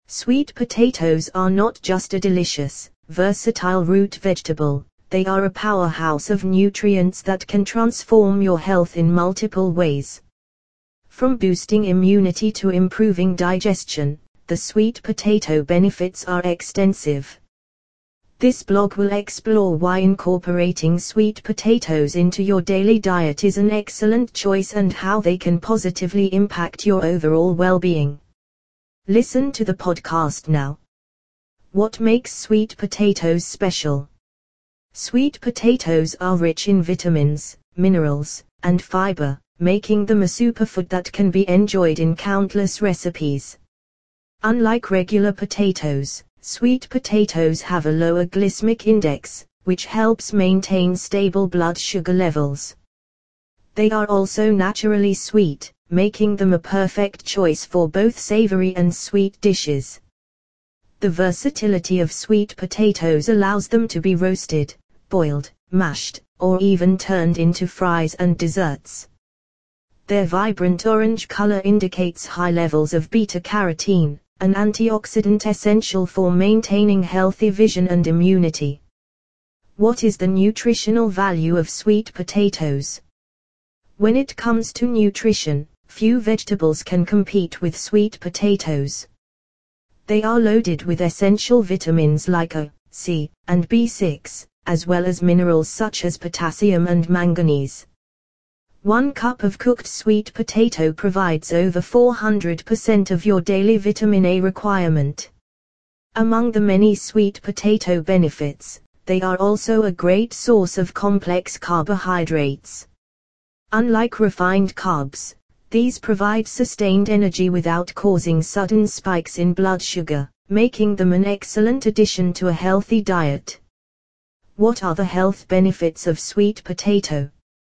Sweet potatoes are not just a delicious, versatile root vegetable, they are a powerhouse of nutrients that can transform your health in multiple ways. From boosting immunity to improving digestion, the sweet potato benefits are extensive. This blog will explore why incorporating sweet potatoes into your daily diet is an excellent choice and how they can positively impact your overall well-being. Listen to the podcast now. What makes sweet potatoes special? Sweet potatoes are rich in vitamins, minerals, and fiber, making them a superfood that can be enjoyed in countless recipes. Unlike regular potatoes, sweet potatoes have a lower glycemic index, which helps maintain stable blood sugar levels. They are also naturally sweet, making them a perfect choice for both savory and sweet dishes. The versatility of sweet potatoes allows them to be roasted, boiled, mashed, or even turned into fries and desserts. Their vibrant orange color indicates high levels of beta-carotene, an antioxidant essential for maintaining healthy vision and immunity. What is the nutritional value of sweet potatoes? When it comes to nutrition, few vegetables can compete with sweet potatoes. They are loaded with essential vitamins like A, C, and B6, as well as minerals such as potassium and manganese. 1 cup of cooked sweet potato provides over 400% of your daily vitamin A requirement. Among the many sweet potato benefits, they are also a great source of complex carbohydrates. Unlike refined carbs, these provide sustained energy without causing sudden spikes in blood sugar, making them an excellent addition to a healthy diet. What are the health benefits of sweet potato?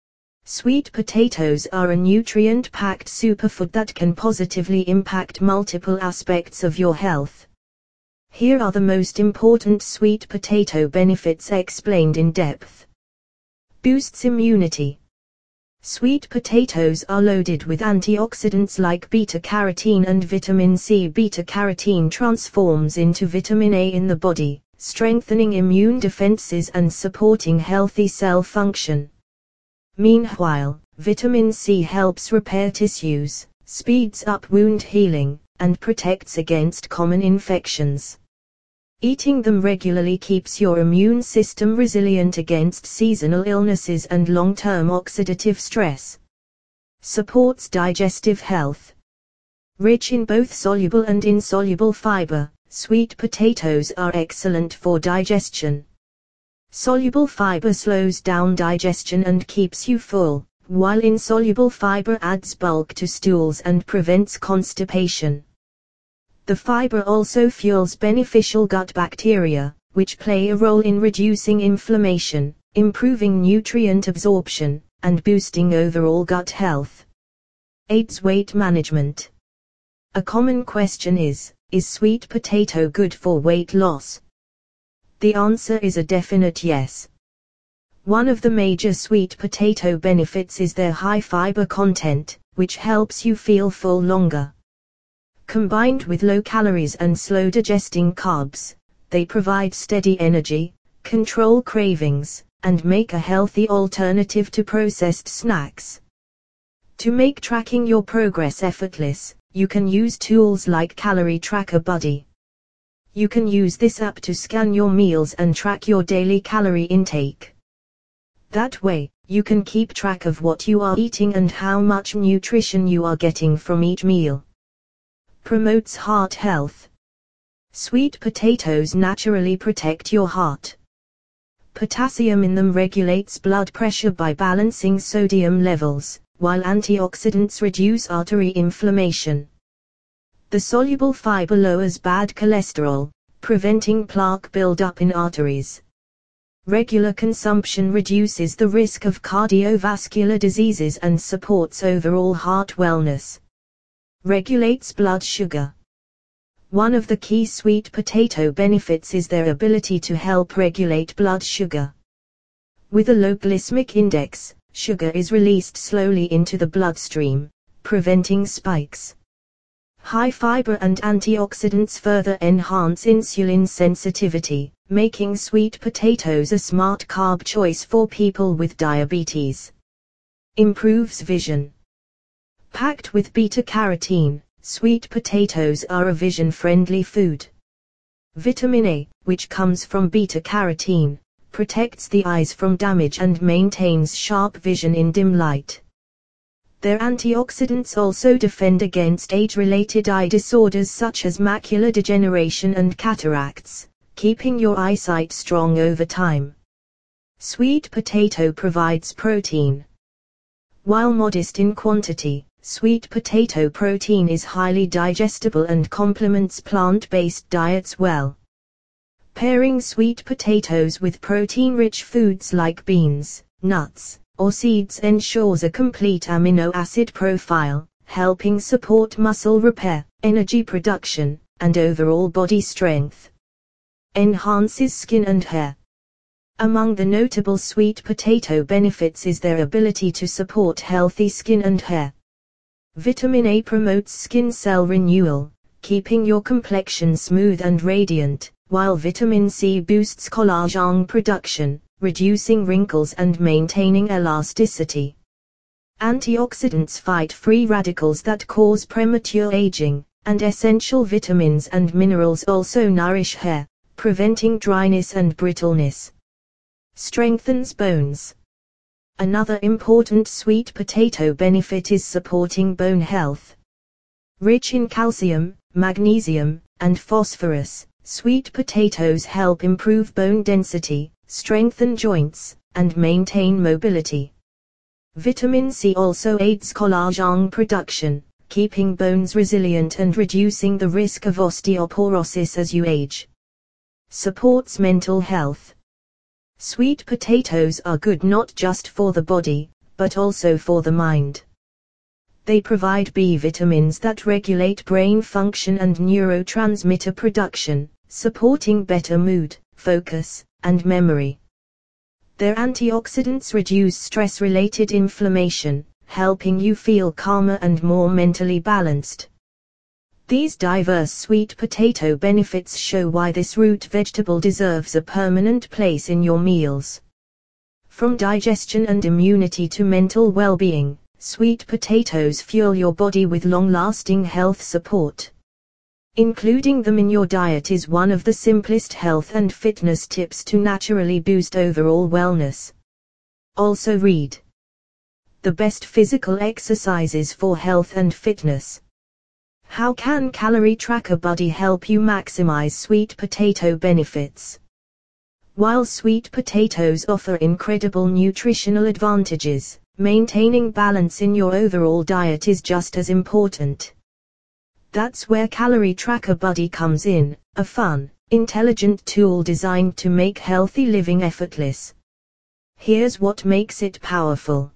Sweet potatoes are a nutrient-packed superfood that can positively impact multiple aspects of your health. Here are the most important sweet potato benefits explained in depth. Boosts immunity. Sweet potatoes are loaded with antioxidants like beta-carotene and vitamin C. Beta-carotene transforms into vitamin A in the body, strengthening immune defenses and supporting healthy cell function. Meanwhile, vitamin C helps repair tissues, speeds up wound healing, and protects against common infections. Eating them regularly keeps your immune system resilient against seasonal illnesses and long-term oxidative stress. Supports digestive health. Rich in both soluble and insoluble fiber, sweet potatoes are excellent for digestion. Soluble fiber slows down digestion and keeps you full, while insoluble fiber adds bulk to stools and prevents constipation. The fiber also fuels beneficial gut bacteria, which play a role in reducing inflammation, improving nutrient absorption, and boosting overall gut health. Aids weight management. A common question is sweet potato good for weight loss? The answer is a definite yes. One of the major sweet potato benefits is their high fiber content, which helps you feel full longer. Combined with low calories and slow digesting carbs, they provide steady energy, control cravings, and make a healthy alternative to processed snacks. To make tracking your progress effortless, you can use tools like Calorie Tracker Buddy. You can use this app to scan your meals and track your daily calorie intake. That way, you can keep track of what you are eating and how much nutrition you are getting from each meal. Promotes heart health. Sweet potatoes naturally protect your heart. Potassium in them regulates blood pressure by balancing sodium levels, while antioxidants reduce artery inflammation. The soluble fiber lowers bad cholesterol, preventing plaque buildup in arteries. Regular consumption reduces the risk of cardiovascular diseases and supports overall heart wellness. Regulates blood sugar. One of the key sweet potato benefits is their ability to help regulate blood sugar. With a low glycemic index, sugar is released slowly into the bloodstream, preventing spikes. High fiber and antioxidants further enhance insulin sensitivity, making sweet potatoes a smart carb choice for people with diabetes. Improves vision. Packed with beta-carotene, sweet potatoes are a vision-friendly food. Vitamin A, which comes from beta-carotene, protects the eyes from damage and maintains sharp vision in dim light. Their antioxidants also defend against age-related eye disorders such as macular degeneration and cataracts, keeping your eyesight strong over time. Sweet potato provides protein. While modest in quantity, sweet potato protein is highly digestible and complements plant-based diets well. Pairing sweet potatoes with protein-rich foods like beans, nuts, or seeds ensures a complete amino acid profile, helping support muscle repair, energy production, and overall body strength. Enhances skin and hair. Among the notable sweet potato benefits is their ability to support healthy skin and hair. Vitamin A promotes skin cell renewal, keeping your complexion smooth and radiant, while vitamin C boosts collagen production, reducing wrinkles and maintaining elasticity. Antioxidants fight free radicals that cause premature aging, and essential vitamins and minerals also nourish hair, preventing dryness and brittleness. Strengthens bones. Another important sweet potato benefit is supporting bone health. Rich in calcium, magnesium, and phosphorus, sweet potatoes help improve bone density, strengthen joints, and maintain mobility. Vitamin C also aids collagen production, keeping bones resilient and reducing the risk of osteoporosis as you age. Supports mental health. Sweet potatoes are good not just for the body, but also for the mind. They provide B vitamins that regulate brain function and neurotransmitter production, supporting better mood, focus, and memory. Their antioxidants reduce stress-related inflammation, helping you feel calmer and more mentally balanced. These diverse sweet potato benefits show why this root vegetable deserves a permanent place in your meals. From digestion and immunity to mental well-being, sweet potatoes fuel your body with long-lasting health support. Including them in your diet is one of the simplest health and fitness tips to naturally boost overall wellness. Also read the best physical exercises for health and fitness. How can Calorie Tracker Buddy help you maximize sweet potato benefits? While sweet potatoes offer incredible nutritional advantages, maintaining balance in your overall diet is just as important. That's where Calorie Tracker Buddy comes in, a fun, intelligent tool designed to make healthy living effortless. Here's what makes it powerful.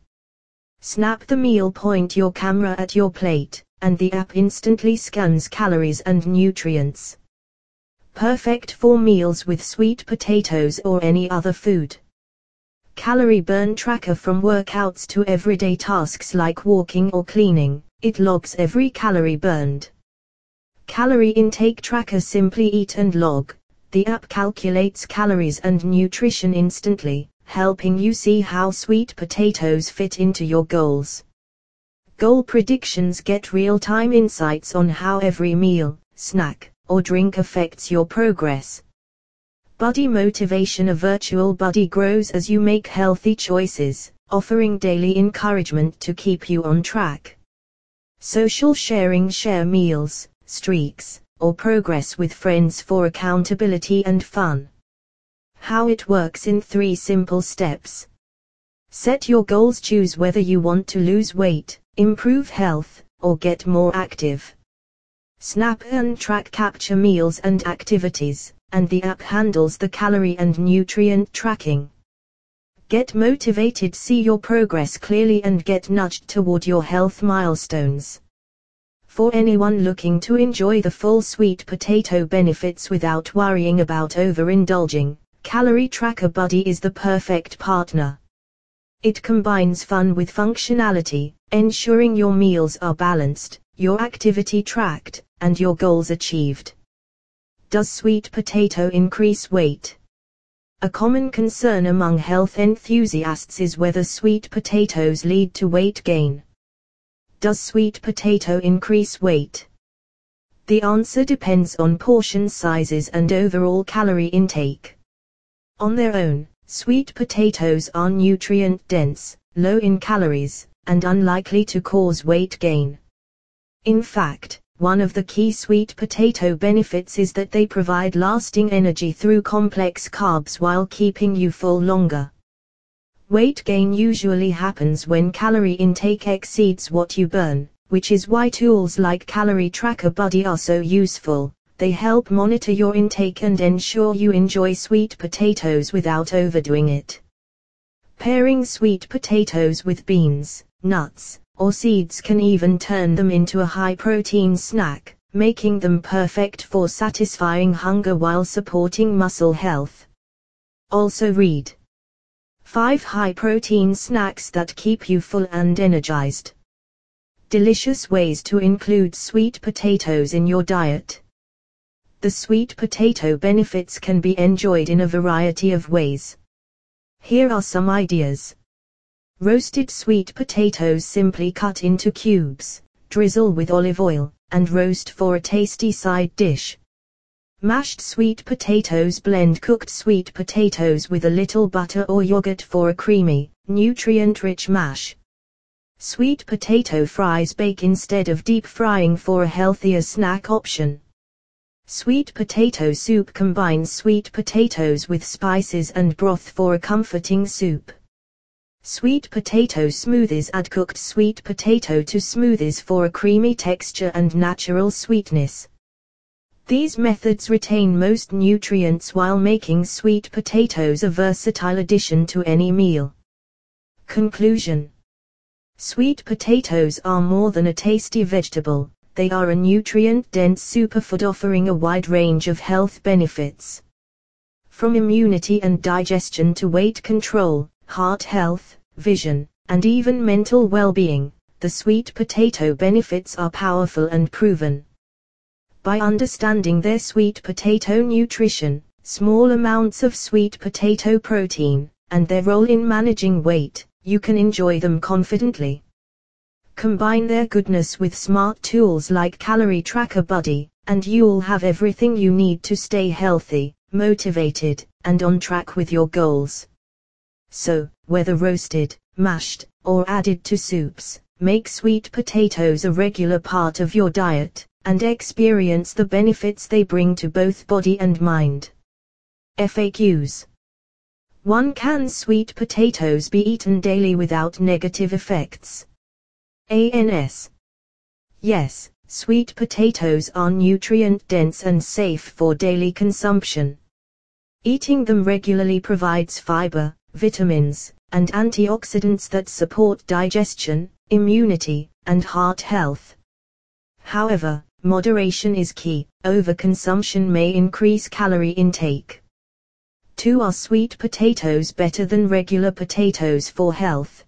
Snap the meal, point your camera at your plate, and the app instantly scans calories and nutrients. Perfect for meals with sweet potatoes or any other food. Calorie burn tracker. From workouts to everyday tasks like walking or cleaning, it logs every calorie burned. Calorie intake tracker. Simply eat and log. The app calculates calories and nutrition instantly, helping you see how sweet potatoes fit into your goals. Goal predictions. Get real-time insights on how every meal, snack, or drink affects your progress. Buddy Motivation. A virtual buddy grows as you make healthy choices, offering daily encouragement to keep you on track. Social sharing. Share meals, streaks, or progress with friends for accountability and fun. How it works in 3 simple steps. Set your goals. Choose whether you want to lose weight, improve health, or get more active. Snap and track. Capture meals and activities, and the app handles the calorie and nutrient tracking. Get motivated. See your progress clearly and get nudged toward your health milestones. For anyone looking to enjoy the full sweet potato benefits without worrying about overindulging, Calorie Tracker Buddy is the perfect partner. It combines fun with functionality, ensuring your meals are balanced, your activity tracked, and your goals achieved. Does sweet potato increase weight? A common concern among health enthusiasts is whether sweet potatoes lead to weight gain. Does sweet potato increase weight? The answer depends on portion sizes and overall calorie intake. On their own, sweet potatoes are nutrient-dense, low in calories, and unlikely to cause weight gain. In fact, one of the key sweet potato benefits is that they provide lasting energy through complex carbs while keeping you full longer. Weight gain usually happens when calorie intake exceeds what you burn, which is why tools like Calorie Tracker Buddy are so useful. They help monitor your intake and ensure you enjoy sweet potatoes without overdoing it. Pairing sweet potatoes with beans, nuts, or seeds can even turn them into a high-protein snack, making them perfect for satisfying hunger while supporting muscle health. Also read 5 high-protein snacks that keep you full and energized. Delicious ways to include sweet potatoes in your diet. The sweet potato benefits can be enjoyed in a variety of ways. Here are some ideas. Roasted sweet potatoes simply cut into cubes, drizzle with olive oil, and roast for a tasty side dish. Mashed sweet potatoes. Blend cooked sweet potatoes with a little butter or yogurt for a creamy, nutrient-rich mash. Sweet potato fries. Bake instead of deep frying for a healthier snack option. Sweet potato soup combines sweet potatoes with spices and broth for a comforting soup. Sweet potato smoothies. Add cooked sweet potato to smoothies for a creamy texture and natural sweetness. These methods retain most nutrients while making sweet potatoes a versatile addition to any meal. Conclusion. Sweet potatoes are more than a tasty vegetable, they are a nutrient-dense superfood offering a wide range of health benefits. From immunity and digestion to weight control, heart health, vision, and even mental well-being, the sweet potato benefits are powerful and proven. By understanding their sweet potato nutrition, small amounts of sweet potato protein, and their role in managing weight, you can enjoy them confidently. Combine their goodness with smart tools like Calorie Tracker Buddy, and you'll have everything you need to stay healthy, motivated, and on track with your goals. So, whether roasted, mashed, or added to soups, make sweet potatoes a regular part of your diet, and experience the benefits they bring to both body and mind. FAQs. 1. Can sweet potatoes be eaten daily without negative effects? ANS. Yes, sweet potatoes are nutrient-dense and safe for daily consumption. Eating them regularly provides fiber, vitamins, and antioxidants that support digestion, immunity, and heart health. However, moderation is key. Overconsumption may increase calorie intake. 2. Are sweet potatoes better than regular potatoes for health?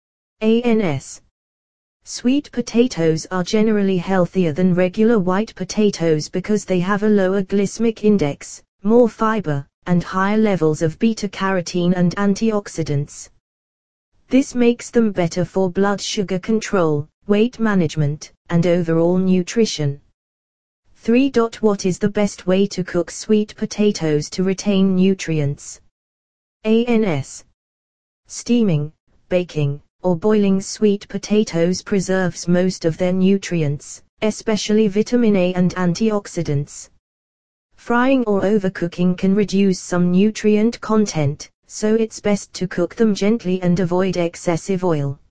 ANS. Sweet potatoes are generally healthier than regular white potatoes because they have a lower glycemic index, more fiber, and higher levels of beta-carotene and antioxidants. This makes them better for blood sugar control, weight management, and overall nutrition. 3. What is the best way to cook sweet potatoes to retain nutrients? ANS. Steaming, baking, or boiling sweet potatoes preserves most of their nutrients, especially vitamin A and antioxidants. Frying or overcooking can reduce some nutrient content, so it's best to cook them gently and avoid excessive oil.